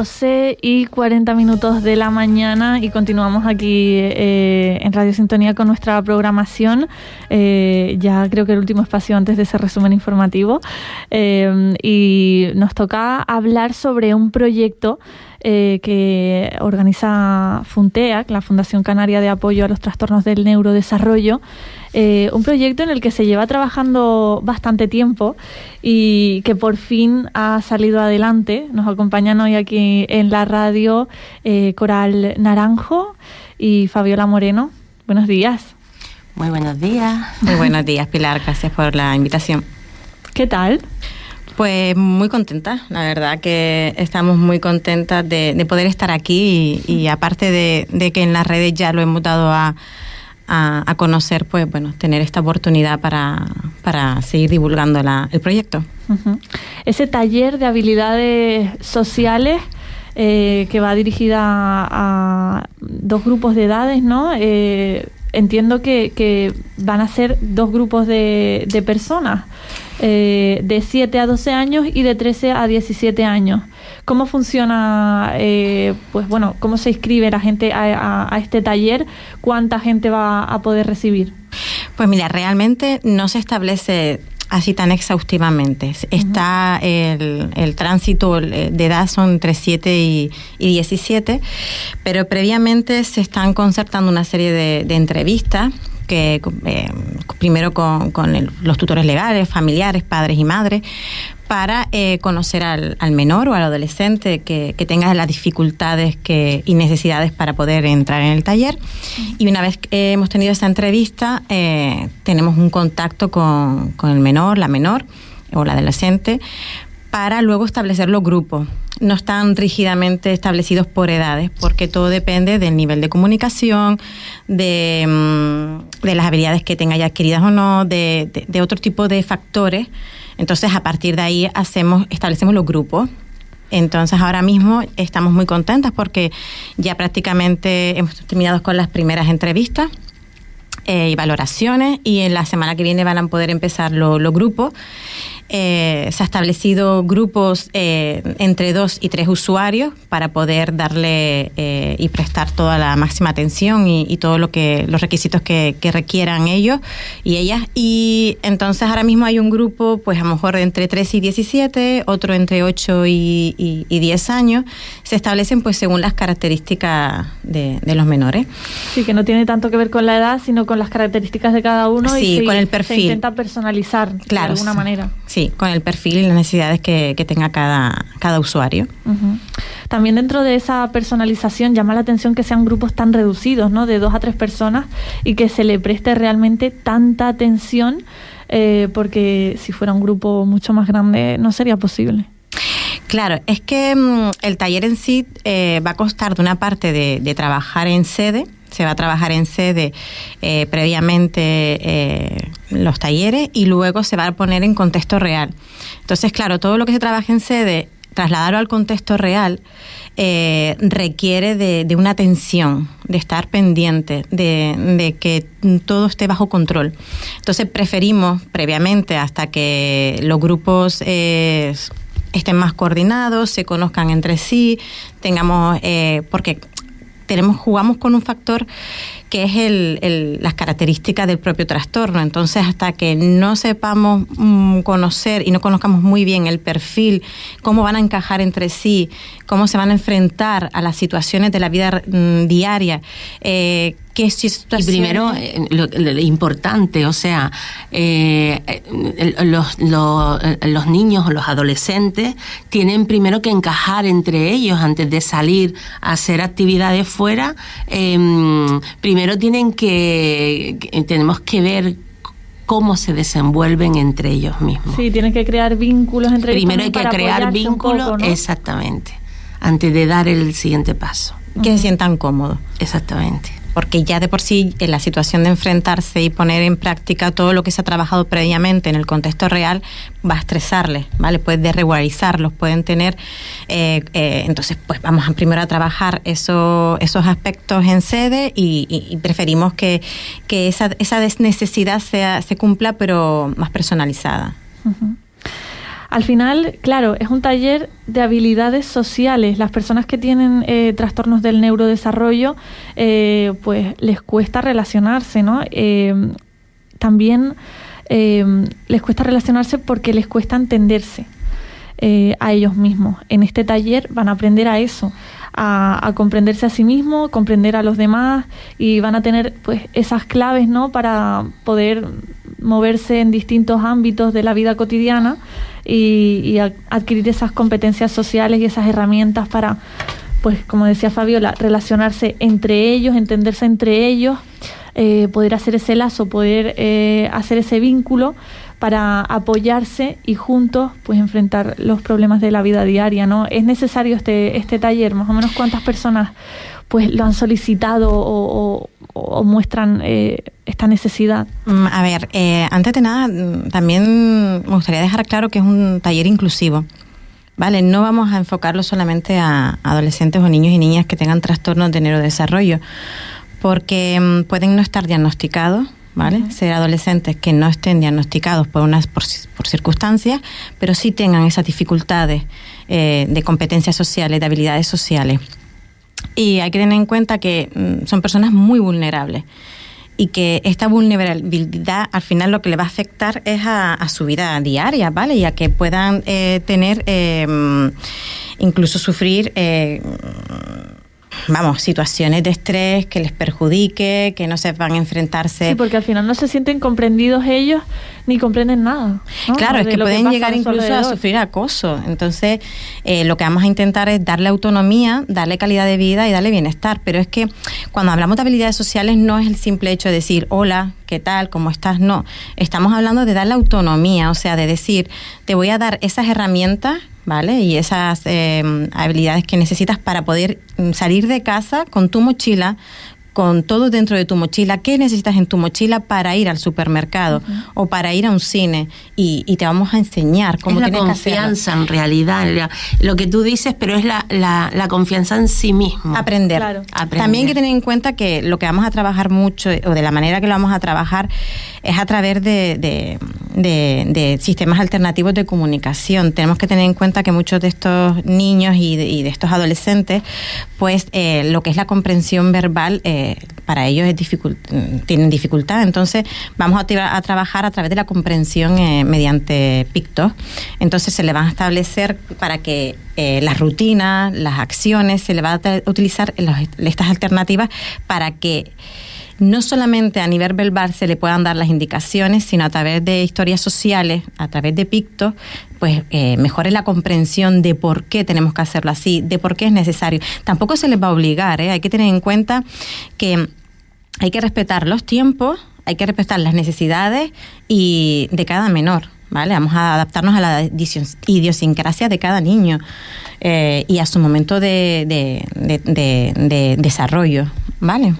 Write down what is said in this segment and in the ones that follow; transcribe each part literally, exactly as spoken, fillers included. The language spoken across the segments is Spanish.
doce y cuarenta minutos de la mañana y continuamos aquí eh, en Radio Sintonía con nuestra programación. Eh, ya creo que el último espacio antes de ese resumen informativo. Eh, y nos toca hablar sobre un proyecto eh, que organiza FUNTEAC, la Fundación Canaria de Apoyo a los Trastornos del Neurodesarrollo. Eh, un proyecto en el que se lleva trabajando bastante tiempo y que por fin ha salido adelante. Nos acompañan hoy aquí en la radio eh, Coral Naranjo y Fabiola Moreno. Buenos días. Muy buenos días. Muy buenos días, Pilar. Gracias por la invitación. ¿Qué tal? Pues muy contenta, la verdad que estamos muy contentas de, de poder estar aquí y, y aparte de, de que en las redes ya lo hemos dado a A, a conocer, pues bueno, tener esta oportunidad para, para seguir divulgando la, el proyecto. Uh-huh. Ese taller de habilidades sociales eh, que va dirigida a, a dos grupos de edades, ¿no? Eh, entiendo que, que van a ser dos grupos de, de personas, eh, de siete a doce años y de trece a diecisiete años. ¿Cómo funciona, eh, pues bueno, cómo se inscribe la gente a, a, a este taller? ¿Cuánta gente va a poder recibir? Pues mira, realmente no se establece así tan exhaustivamente. Está uh-huh. el, el tránsito de edad son entre siete y, y diecisiete, pero previamente se están concertando una serie de, de entrevistas que eh, primero con, con el, los tutores legales, familiares, padres y madres, para eh, conocer al, al menor o al adolescente que, que tenga las dificultades que, y necesidades para poder entrar en el taller. Uh-huh. Y una vez que hemos tenido esa entrevista, eh, tenemos un contacto con, con el menor, la menor o la adolescente, para luego establecer los grupos. No están rígidamente establecidos por edades, porque todo depende del nivel de comunicación, de, de las habilidades que tenga ya adquiridas o no, de, de, de otro tipo de factores. Entonces, a partir de ahí hacemos, establecemos los grupos. Entonces, ahora mismo estamos muy contentas porque ya prácticamente hemos terminado con las primeras entrevistas eh, y valoraciones, y en la semana que viene van a poder empezar los lo grupos. Eh, se ha establecido grupos eh, entre dos y tres usuarios para poder darle eh, y prestar toda la máxima atención y, y todo lo que los requisitos que, que requieran ellos y ellas. Y entonces ahora mismo hay un grupo, pues a lo mejor entre tres y diecisiete, otro entre ocho y, y, y diez años. Se establecen pues según las características de, de los menores. Sí, que no tiene tanto que ver con la edad, sino con las características de cada uno. Sí, y se, con el perfil. Se intenta personalizar claro, de alguna manera. Sí, con el perfil y las necesidades que, que tenga cada, cada usuario. Uh-huh. También dentro de esa personalización llama la atención que sean grupos tan reducidos, ¿no? De dos a tres personas, y que se le preste realmente tanta atención, eh, porque si fuera un grupo mucho más grande no sería posible. Claro, es que mmm, el taller en sí eh, va a constar de una parte de, de trabajar en sede. Se va a trabajar en sede eh, previamente eh, los talleres, y luego se va a poner en contexto real. Entonces, claro, todo lo que se trabaja en sede, trasladarlo al contexto real, eh, requiere de, de una atención, de estar pendiente, de, de que todo esté bajo control. Entonces, preferimos previamente, hasta que los grupos eh, estén más coordinados, se conozcan entre sí, tengamos, eh, porque tenemos, jugamos con un factor que es el, el, las características del propio trastorno. Entonces, hasta que no sepamos mmm, conocer y no conozcamos muy bien el perfil, cómo van a encajar entre sí, cómo se van a enfrentar a las situaciones de la vida mmm, diaria, eh, qué situaciones... Y primero, eh, lo, lo importante, o sea, eh, los, los, los niños o los adolescentes tienen primero que encajar entre ellos antes de salir a hacer actividades fuera. Eh, primero tienen que, que tenemos que ver cómo se desenvuelven entre ellos mismos. Sí, tienen que crear vínculos entre ellos. Primero hay que crear vínculos, poco, ¿no? Exactamente, antes de dar el siguiente paso. Que uh-huh. se sientan cómodos. Exactamente. Porque ya de por sí, en la situación de enfrentarse y poner en práctica todo lo que se ha trabajado previamente en el contexto real, va a estresarles, ¿vale? Puede desregularizarlos, pueden tener... Eh, eh, entonces, pues vamos a primero a trabajar eso, esos aspectos en sede, y, y, y preferimos que, que esa, esa necesidad sea, se cumpla, pero más personalizada. Uh-huh. Al final, claro, es un taller de habilidades sociales. Las personas que tienen eh, trastornos del neurodesarrollo, eh, pues les cuesta relacionarse, ¿no? Eh, también eh, les cuesta relacionarse porque les cuesta entenderse eh, a ellos mismos. En este taller van a aprender a eso, a, a comprenderse a sí mismos, comprender a los demás, y van a tener pues esas claves, ¿no?, para poder moverse en distintos ámbitos de la vida cotidiana y, y a, adquirir esas competencias sociales y esas herramientas para, pues como decía Fabiola, relacionarse entre ellos, entenderse entre ellos, eh, poder hacer ese lazo, poder eh, hacer ese vínculo para apoyarse y juntos pues enfrentar los problemas de la vida diaria, ¿no? Es necesario este, este taller. Más o menos ¿cuántas personas pues lo han solicitado o, o, o muestran eh, esta necesidad? A ver, eh, antes de nada, también me gustaría dejar claro que es un taller inclusivo, ¿vale? No vamos a enfocarlo solamente a adolescentes o niños y niñas que tengan trastornos de neurodesarrollo, porque um, pueden no estar diagnosticados, ¿vale? Uh-huh. Ser adolescentes que no estén diagnosticados por unas por, por circunstancias, pero sí tengan esas dificultades eh, de competencias sociales, de habilidades sociales. Y hay que tener en cuenta que mm, son personas muy vulnerables y que esta vulnerabilidad al final lo que le va a afectar es a, a su vida diaria, ¿vale? Y a que puedan eh, tener, eh, incluso sufrir... Eh, vamos, situaciones de estrés que les perjudique, que no sepan enfrentarse. Sí, porque al final no se sienten comprendidos ellos ni comprenden nada, ¿no? Claro, es que pueden que llegar incluso a sufrir acoso. Entonces, eh, lo que vamos a intentar es darle autonomía, darle calidad de vida y darle bienestar. Pero es que cuando hablamos de habilidades sociales no es el simple hecho de decir, hola, ¿qué tal? ¿Cómo estás? No, estamos hablando de darle autonomía, o sea, de decir, te voy a dar esas herramientas, ¿vale? Y esas eh, habilidades que necesitas para poder salir de casa con tu mochila, con todo dentro de tu mochila. ¿Qué necesitas en tu mochila para ir al supermercado uh-huh. o para ir a un cine? Y, y te vamos a enseñar cómo es tienes la que hacerlo. confianza en realidad, la, lo que tú dices, pero es la, la, la confianza en sí mismo. Aprender. Claro. Aprender. También hay que tener en cuenta que lo que vamos a trabajar mucho, o de la manera que lo vamos a trabajar, es a través de, de, de, de sistemas alternativos de comunicación. Tenemos que tener en cuenta que muchos de estos niños y de, y de estos adolescentes, pues eh, lo que es la comprensión verbal, eh, para ellos es dificult, tienen dificultad. Entonces vamos a, tra- a trabajar a través de la comprensión eh, mediante pictos. Entonces se le van a establecer para que eh, las rutinas, las acciones, se le va a t- utilizar los, estas alternativas para que no solamente a nivel verbal se le puedan dar las indicaciones, sino a través de historias sociales, a través de pictos, pues eh, mejore la comprensión de por qué tenemos que hacerlo así, de por qué es necesario. Tampoco se les va a obligar, ¿eh? Hay que tener en cuenta que hay que respetar los tiempos, hay que respetar las necesidades y de cada menor, ¿vale? Vamos a adaptarnos a la idiosincrasia de cada niño eh, y a su momento de, de, de, de, de desarrollo, ¿vale?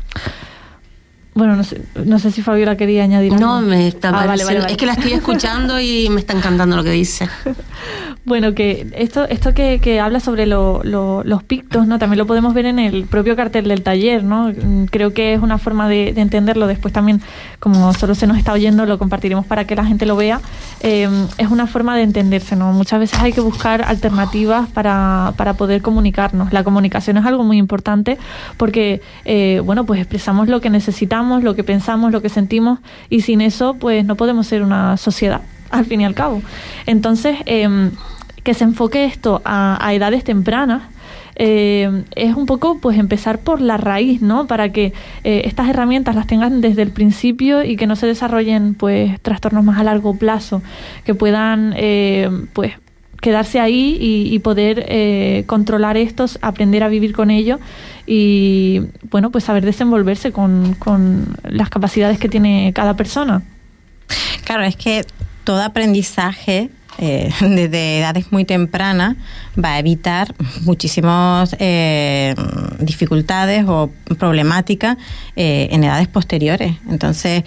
Bueno, no sé, no sé si Fabiola quería añadir algo. No, me está ah, pareciendo, vale, vale, vale. es que la estoy escuchando y me está encantando lo que dice. Bueno, que esto esto que, que habla sobre lo, lo, los pictos, ¿no? También lo podemos ver en el propio cartel del taller, ¿no? Creo que es una forma de, de entenderlo. Después también, como solo se nos está oyendo, lo compartiremos para que la gente lo vea. Eh, es una forma de entenderse, ¿no? Muchas veces hay que buscar alternativas para, para poder comunicarnos. La comunicación es algo muy importante porque, eh, bueno, pues expresamos lo que necesitamos, lo que pensamos, lo que sentimos, y sin eso, pues no podemos ser una sociedad, al fin y al cabo. Entonces, eh, que se enfoque esto a, a edades tempranas, eh, es un poco pues empezar por la raíz, ¿no? Para que eh, estas herramientas las tengan desde el principio y que no se desarrollen pues trastornos más a largo plazo, que puedan eh, pues quedarse ahí y, y poder eh, controlar estos, aprender a vivir con ello y, bueno, pues saber desenvolverse con, con las capacidades que tiene cada persona. Claro, es que todo aprendizaje eh, desde edades muy tempranas, va a evitar muchísimas eh, dificultades o problemáticas eh, en edades posteriores. Entonces,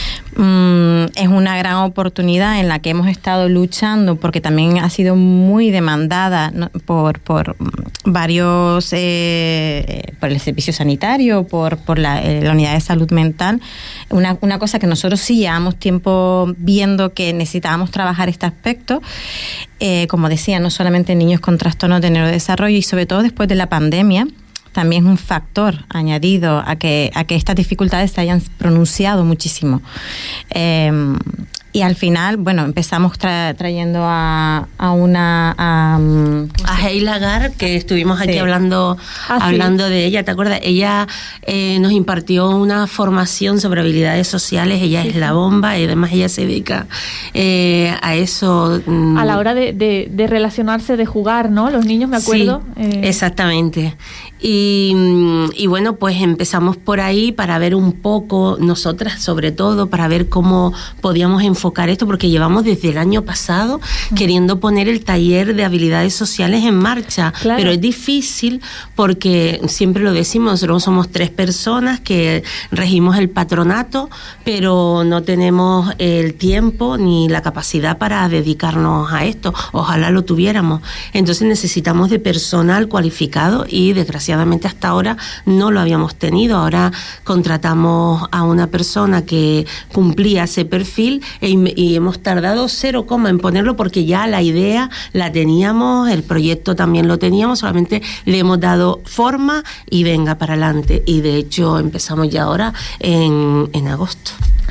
mmm, es una gran oportunidad en la que hemos estado luchando, porque también ha sido muy demandada, ¿no? por, por varios, eh, por el servicio sanitario, por, por la, eh, la unidad de salud mental. Una, una cosa que nosotros sí llevamos tiempo viendo que necesitábamos trabajar este aspecto, eh, como decía, no solamente niños con trastornos de neurodesarrollo, y sobre todo después de la pandemia, también es un factor añadido a que, a que estas dificultades se hayan pronunciado muchísimo. Eh, y al final, bueno, empezamos tra- trayendo a, a una... A, a Heila Gar, que estuvimos aquí sí. hablando ah, hablando sí. de ella, ¿te acuerdas? Ella eh, nos impartió una formación sobre habilidades sociales, ella sí, es sí. la bomba, y además ella se dedica eh, a eso. Mm. A la hora de, de, de relacionarse, de jugar, ¿no? Los niños, me acuerdo. Sí, eh. exactamente. Y, y bueno, pues empezamos por ahí para ver un poco, nosotras sobre todo, para ver cómo podíamos enfocar esto, porque llevamos desde el año pasado mm. queriendo poner el taller de habilidades sociales en marcha, claro. pero es difícil porque siempre lo decimos, nosotros somos tres personas que regimos el patronato, pero no tenemos el tiempo ni la capacidad para dedicarnos a esto. Ojalá lo tuviéramos. Entonces necesitamos de personal cualificado y desgraciadamente hasta ahora no lo habíamos tenido. Ahora contratamos a una persona que cumplía ese perfil e, y hemos tardado cero coma en ponerlo, porque ya la idea la teníamos, el proyecto también lo teníamos, solamente le hemos dado forma y venga para adelante. Y de hecho empezamos ya ahora en, en agosto.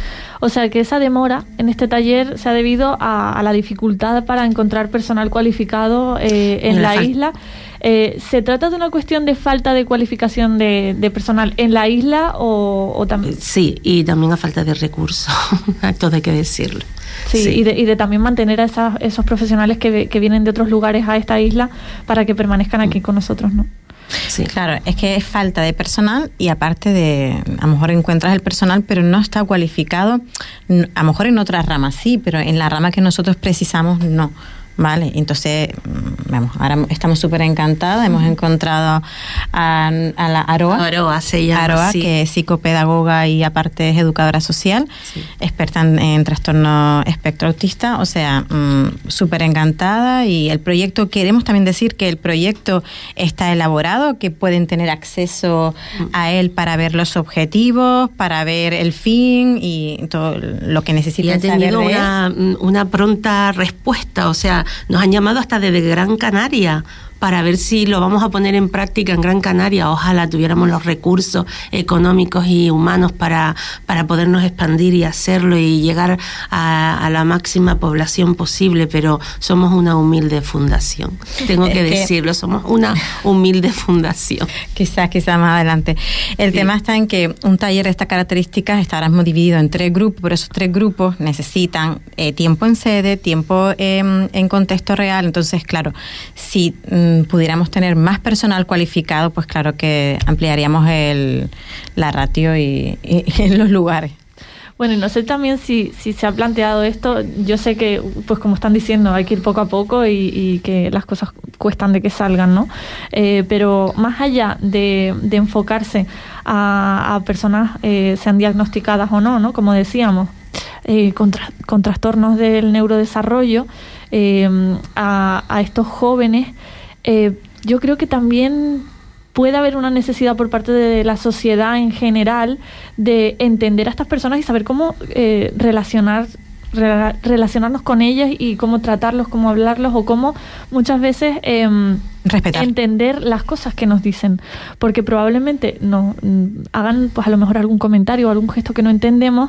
O sea que esa demora en este taller se ha debido a, a la dificultad para encontrar personal cualificado eh, en, en la, la isla. Eh, ¿Se trata de una cuestión de falta de cualificación de, de personal en la isla o, o también? Sí, y también a falta de recursos, todo hay que decirlo. Sí, sí. Y, de, y de también mantener a esas, esos profesionales que, que vienen de otros lugares a esta isla para que permanezcan aquí con nosotros, ¿no? Sí, claro, es que es falta de personal, y aparte de, a lo mejor encuentras el personal, pero no está cualificado, a lo mejor en otras ramas sí, pero en la rama que nosotros precisamos no. Vale, entonces, vamos, ahora estamos súper encantadas, hemos encontrado a, a la Aroa, Aroa, se llama, Aroa sí. que es psicopedagoga y aparte es educadora social, sí. experta en, en trastorno espectro autista, o sea, mmm, súper encantada. Y el proyecto, queremos también decir que el proyecto está elaborado, que pueden tener acceso a él para ver los objetivos, para ver el fin y todo lo que necesitan saber. Y ha tenido de una, él. una pronta respuesta, o sea, nos han llamado hasta desde Gran Canaria para ver si lo vamos a poner en práctica en Gran Canaria. Ojalá tuviéramos los recursos económicos y humanos para, para podernos expandir y hacerlo y llegar a, a la máxima población posible, pero somos una humilde fundación. Tengo que, que decirlo, somos una humilde fundación. Quizás, quizás más adelante. El sí. tema está en que un taller de estas características está ahora mismo dividido en tres grupos, pero esos tres grupos necesitan eh, tiempo en sede, tiempo eh, en contexto real. Entonces, claro, si mm, pudiéramos tener más personal cualificado, pues claro que ampliaríamos el, la ratio y, y, y los lugares. Bueno, y no sé también si, si se ha planteado esto. Yo sé que, pues como están diciendo, hay que ir poco a poco y, y que las cosas cuestan de que salgan, ¿no? Eh, pero más allá de, de enfocarse a, a personas, eh, sean diagnosticadas o no, ¿no? Como decíamos, eh, con, tra- con trastornos del neurodesarrollo, eh, a, a estos jóvenes, Eh, yo creo que también puede haber una necesidad por parte de la sociedad en general de entender a estas personas y saber cómo eh, relacionar re, relacionarnos con ellas y cómo tratarlos, cómo hablarlos o cómo muchas veces eh, respetar, entender las cosas que nos dicen, porque probablemente nos hagan pues a lo mejor algún comentario o algún gesto que no entendemos,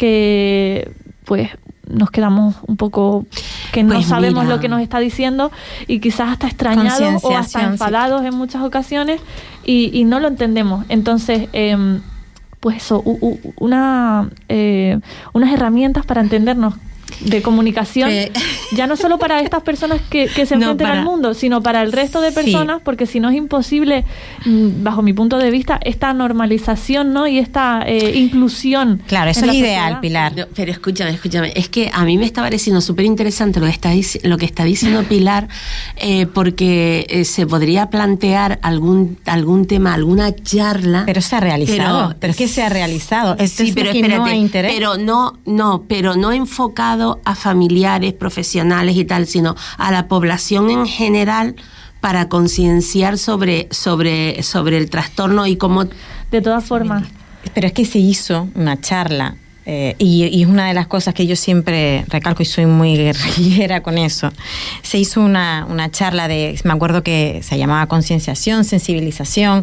que pues nos quedamos un poco que no pues sabemos mira. lo que nos está diciendo y quizás hasta extrañados o hasta enfadados sí. en muchas ocasiones y, y no lo entendemos. Entonces, eh, pues eso, u, u, una, eh, unas herramientas para entendernos de comunicación, eh. ya no solo para estas personas que, que se enfrenten no, para, al mundo, sino para el resto de personas, sí. porque si no es imposible, bajo mi punto de vista, esta normalización, ¿no? Y esta eh, inclusión. Claro, eso es ideal, Pilar. No, pero escúchame, escúchame, es que a mí me está pareciendo súper interesante lo que está, lo que está diciendo Pilar, eh, porque eh, se podría plantear algún algún tema, alguna charla. Pero se ha realizado, pero, pero es que se ha realizado. Esto sí, es pero que espérate, no hay interés. pero no, no, pero no enfocado a familiares, profesionales y tal, sino a la población en general para concienciar sobre, sobre, sobre el trastorno y cómo... De todas formas. Pero es que se hizo una charla eh, y, y es una de las cosas que yo siempre recalco y soy muy guerrillera con eso. Se hizo una, una charla de, me acuerdo que se llamaba concienciación, sensibilización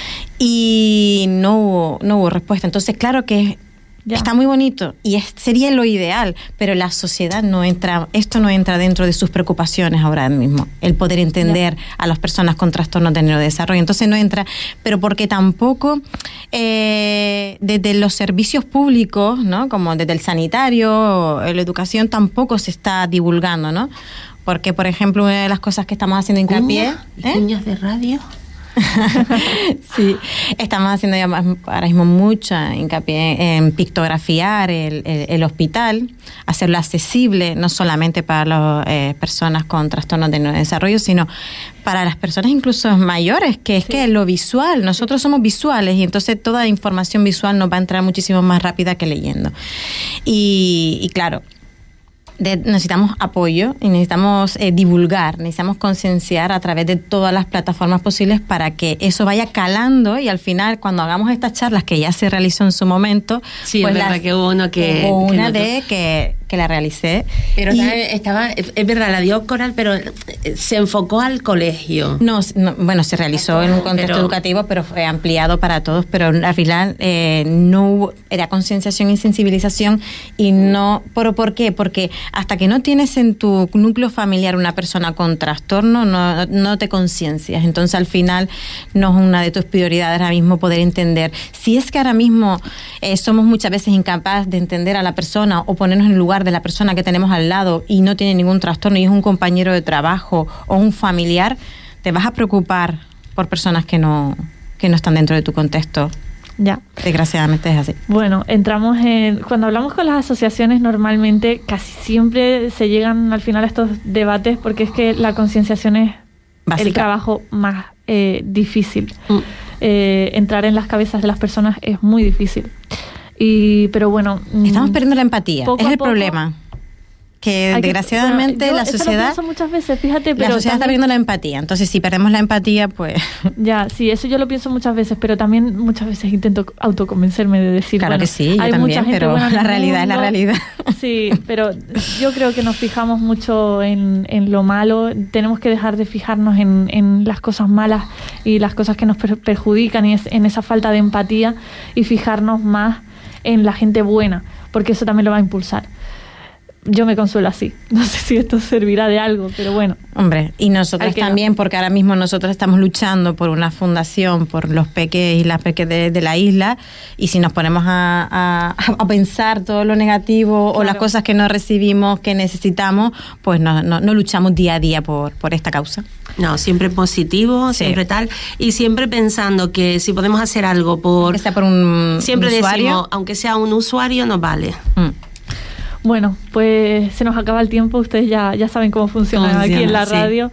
y no hubo, no hubo respuesta. Entonces, claro que ya. Está muy bonito y es, sería lo ideal, pero la sociedad no entra, esto no entra dentro de sus preocupaciones ahora mismo, el poder entender ya. a las personas con trastornos de neurodesarrollo. Entonces no entra, pero porque tampoco eh, desde los servicios públicos, ¿no? Como desde el sanitario, la educación, tampoco se está divulgando, ¿no? Porque, por ejemplo, una de las cosas que estamos haciendo hincapié... ¿Eh? ¿Cuñas de radio? Sí, estamos haciendo ya ahora mismo mucha hincapié en pictografiar el, el, el hospital, hacerlo accesible no solamente para las eh, personas con trastornos de neurodesarrollo, sino para las personas incluso mayores, que es sí. que lo visual, nosotros somos visuales y entonces toda información visual nos va a entrar muchísimo más rápida que leyendo. Y, y claro, De, necesitamos apoyo y necesitamos eh, divulgar, necesitamos concienciar a través de todas las plataformas posibles para que eso vaya calando y al final cuando hagamos estas charlas que ya se realizó en su momento, sí, pues es verdad las, que hubo uno que, hubo una que de que, que la realicé. Pero y, estaba, es verdad, la dio Coral, pero se enfocó al colegio. No, no bueno, se realizó en un contexto pero, educativo, pero fue ampliado para todos, pero al final eh, no hubo, era concienciación y sensibilización y no, ¿pero por qué? Porque hasta que no tienes en tu núcleo familiar una persona con trastorno, no, no te conciencias. Entonces, al final, no es una de tus prioridades ahora mismo poder entender. Si es que ahora mismo eh, somos muchas veces incapaces de entender a la persona o ponernos en el lugar de la persona que tenemos al lado y no tiene ningún trastorno y es un compañero de trabajo o un familiar, te vas a preocupar por personas que no, que no están dentro de tu contexto. Ya. Desgraciadamente es así. Bueno, entramos en... Cuando hablamos con las asociaciones, normalmente casi siempre se llegan al final a estos debates porque es que la concienciación es básica. El trabajo más eh, difícil. Mm. Eh, entrar en las cabezas de las personas es muy difícil. Y, pero bueno... Estamos perdiendo la empatía, es el poco, problema. Que desgraciadamente que, bueno, yo, la sociedad... Eso lo pienso muchas veces, fíjate, pero... La sociedad también, está perdiendo la empatía, entonces si perdemos la empatía, pues... Ya, sí, eso yo lo pienso muchas veces, pero también muchas veces intento autoconvencerme de decir... Claro bueno, que sí, yo hay también, mucha gente pero buena la realidad mundo, es la realidad. Sí, pero yo creo que nos fijamos mucho en, en lo malo, tenemos que dejar de fijarnos en, en las cosas malas y las cosas que nos per- perjudican y es, en esa falta de empatía y fijarnos más en la gente buena, porque eso también lo va a impulsar. Yo me consuelo así. No sé si esto servirá de algo, pero bueno. Hombre, y nosotros también, no. porque ahora mismo nosotros estamos luchando por una fundación, por los peques y las peques de, de la isla, y si nos ponemos a, a, a pensar todo lo negativo claro. o las cosas que no recibimos, que necesitamos, pues no, no, no luchamos día a día por, por esta causa. No, siempre positivo, sí. siempre tal, y siempre pensando que si podemos hacer algo por... Que sea por un Siempre un usuario. decimos, aunque sea un usuario, nos vale. Mm. Bueno, pues se nos acaba el tiempo, ustedes ya, ya saben cómo funciona, cómo funciona aquí en la sí. radio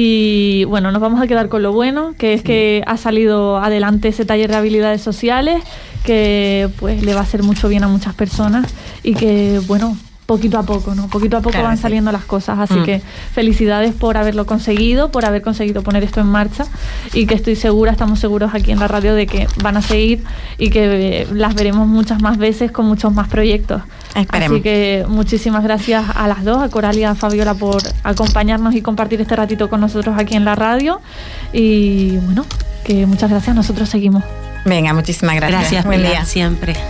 y bueno, nos vamos a quedar con lo bueno, que es sí. que ha salido adelante ese taller de habilidades sociales que pues le va a hacer mucho bien a muchas personas y que bueno, poquito a poco, ¿no? Poquito a poco claro, van sí. saliendo las cosas, así mm. que felicidades por haberlo conseguido, por haber conseguido poner esto en marcha y que estoy segura, estamos seguros aquí en la radio de que van a seguir y que las veremos muchas más veces con muchos más proyectos. Esperemos. Así que muchísimas gracias a las dos, a Coral y a Fabiola por acompañarnos y compartir este ratito con nosotros aquí en la radio y bueno, que muchas gracias, nosotros seguimos. Venga, muchísimas gracias. Gracias, Buen día. Siempre.